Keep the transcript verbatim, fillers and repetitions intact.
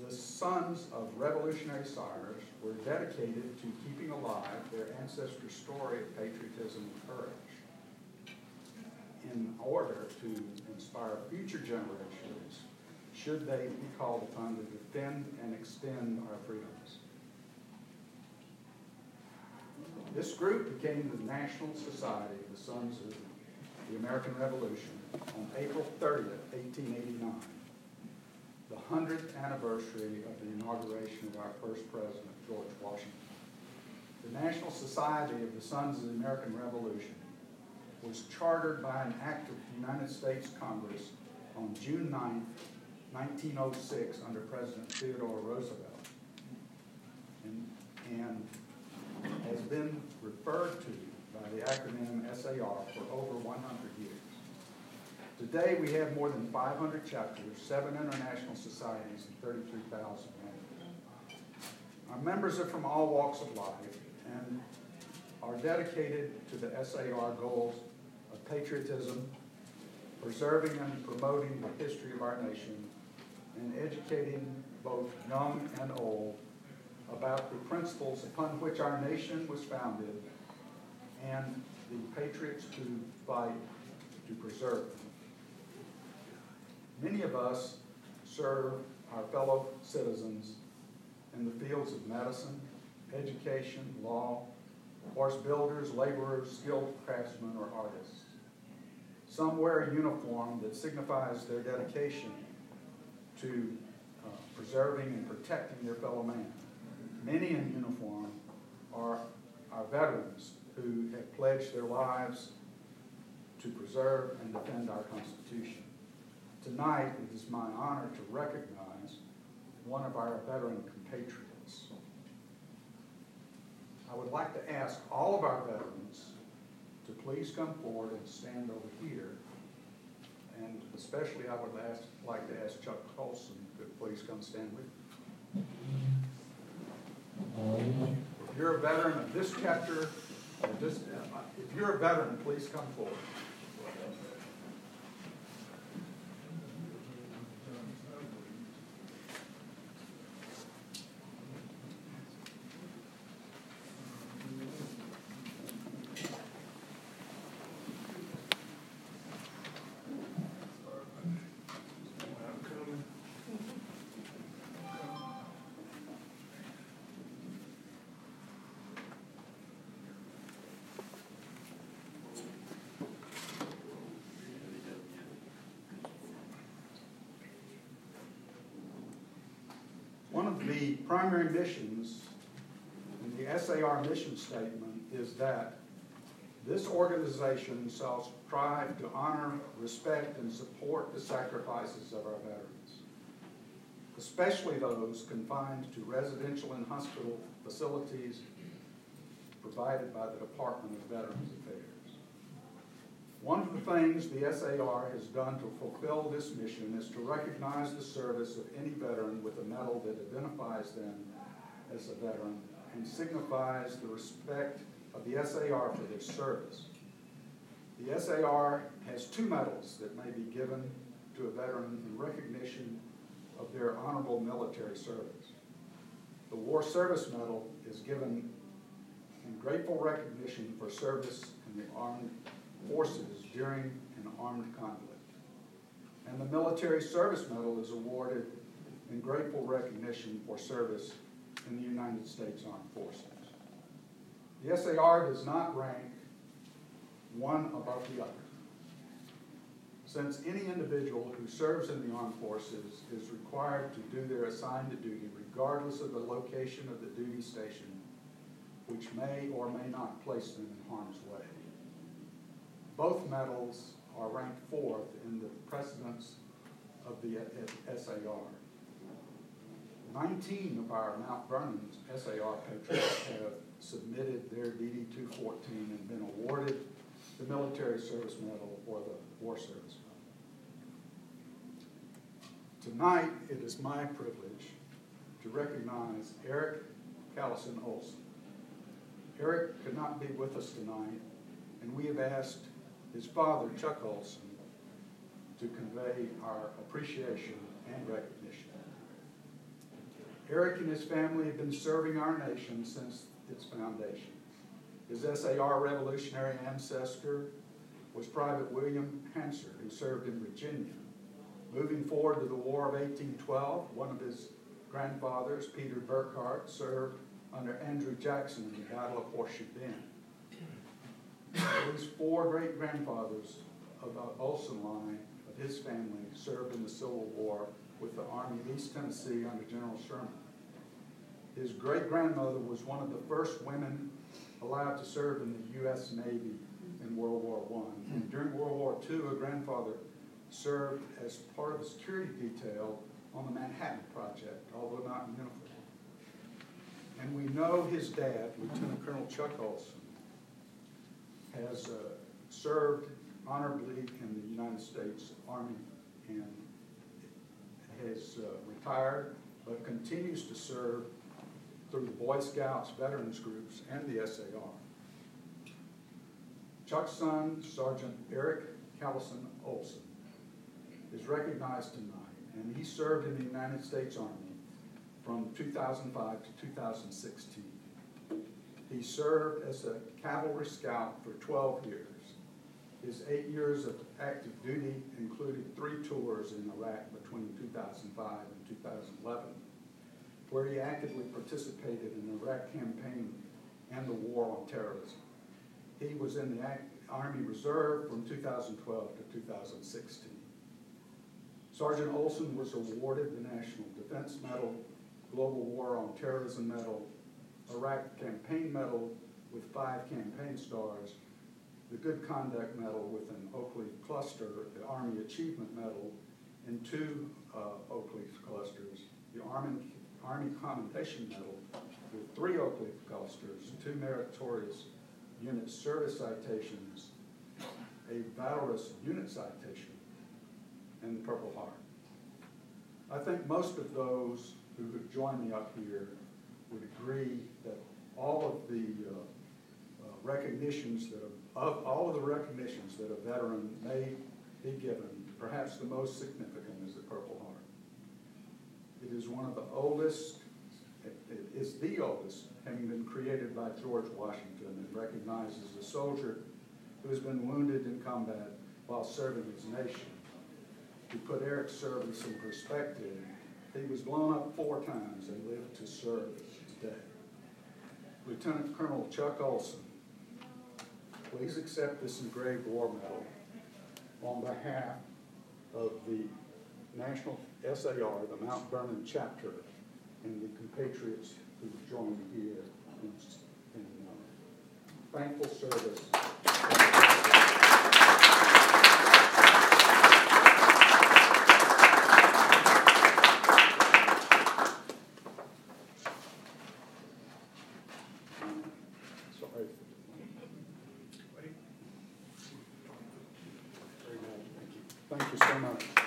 The sons of revolutionary sires were dedicated to keeping alive their ancestors' story of patriotism and courage in order to inspire future generations should they be called upon to defend and extend our freedoms. This group became the National Society of the Sons of the American Revolution on April thirtieth, eighteen eighty-nine, the hundredth anniversary of the inauguration of our first president, George Washington. The National Society of the Sons of the American Revolution was chartered by an act of the United States Congress on June ninth, nineteen oh six, under President Theodore Roosevelt, and, and has been referred to by the acronym S A R for over one hundred years. Today we have more than five hundred chapters, seven international societies, and thirty-three thousand members. Our members are from all walks of life and are dedicated to the S A R goals of patriotism, preserving and promoting the history of our nation, and educating both young and old about the principles upon which our nation was founded and the patriots who fight to preserve them. Many of us serve our fellow citizens in the fields of medicine, education, law, horse builders, laborers, skilled craftsmen, or artists. Some wear a uniform that signifies their dedication to uh, preserving and protecting their fellow man. Many in uniform are our veterans who have pledged their lives to preserve and defend our Constitution. Tonight, it is my honor to recognize one of our veteran compatriots. I would like to ask all of our veterans to please come forward and stand over here. And especially I would ask, like to ask Chuck Colson to please come stand with me. If you're a veteran of this chapter, or this, if you're a veteran, please come forward. One of the primary missions in the S A R mission statement is that this organization shall strive to honor, respect, and support the sacrifices of our veterans, especially those confined to residential and hospital facilities provided by the Department of Veterans Affairs. One of the things the S A R has done to fulfill this mission is to recognize the service of any veteran with a medal that identifies them as a veteran and signifies the respect of the S A R for their service. The S A R has two medals that may be given to a veteran in recognition of their honorable military service. The War Service Medal is given in grateful recognition for service in the armed forces during an armed conflict. And the Military Service Medal is awarded in grateful recognition for service in the United States Armed Forces. The S A R does not rank one above the other, since any individual who serves in the armed forces is required to do their assigned duty regardless of the location of the duty station, which may or may not place them in harm's way. Both medals are ranked fourth in the precedence of the S A R. nineteen of our Mount Vernon S A R patriots have submitted their D D two fourteen and been awarded the Military Service Medal or the War Service Medal. Tonight, it is my privilege to recognize Eric Callison Olson. Eric could not be with us tonight, and we have asked his father, Chuck Olson, to convey our appreciation and recognition. Eric and his family have been serving our nation since its foundation. His S A R revolutionary ancestor was Private William Hansard, who served in Virginia. Moving forward to the War of eighteen twelve, one of his grandfathers, Peter Burkhart, served under Andrew Jackson in the Battle of Horseshoe Bend. These four great-grandfathers of the Olson line of his family served in the Civil War with the Army of East Tennessee under General Sherman. His great-grandmother was one of the first women allowed to serve in the U S Navy in World War One. And during World War Two, a grandfather served as part of a security detail on the Manhattan Project, although not in uniform. And we know his dad, Lieutenant Colonel Chuck Olson, has uh, served honorably in the United States Army and has uh, retired, but continues to serve through the Boy Scouts, veterans groups, and the S A R. Chuck's son, Sergeant Eric Callison Olson, is recognized tonight, and he served in the United States Army from two thousand five to two thousand sixteen. He served as a cavalry scout for twelve years. His eight years of active duty included three tours in Iraq between two thousand five and two thousand eleven, where he actively participated in the Iraq campaign and the war on terrorism. He was in the Army Reserve from two thousand twelve to two thousand sixteen. Sergeant Olson was awarded the National Defense Medal, Global War on Terrorism Medal, Iraq Campaign Medal with five campaign stars, the Good Conduct Medal with an Oak Leaf cluster, the Army Achievement Medal, and two uh, Oak Leaf clusters, the Army, Army Commendation Medal with three Oak Leaf clusters, two Meritorious Unit Service Citations, a Valorous Unit Citation, and the Purple Heart. I think most of those who have joined me up here would agree that all of the uh, uh, recognitions that a, of all of the recognitions that a veteran may be given, perhaps the most significant is the Purple Heart. It is one of the oldest, it, it is the oldest, having been created by George Washington, and recognizes a soldier who has been wounded in combat while serving his nation. To put Eric's service in perspective, he was blown up four times and lived to serve today. Lieutenant Colonel Chuck Olson, please accept this engraved war medal on behalf of the National S A R, the Mount Vernon chapter, and the compatriots who joined me here in, in uh, thankful service. Thank you so much.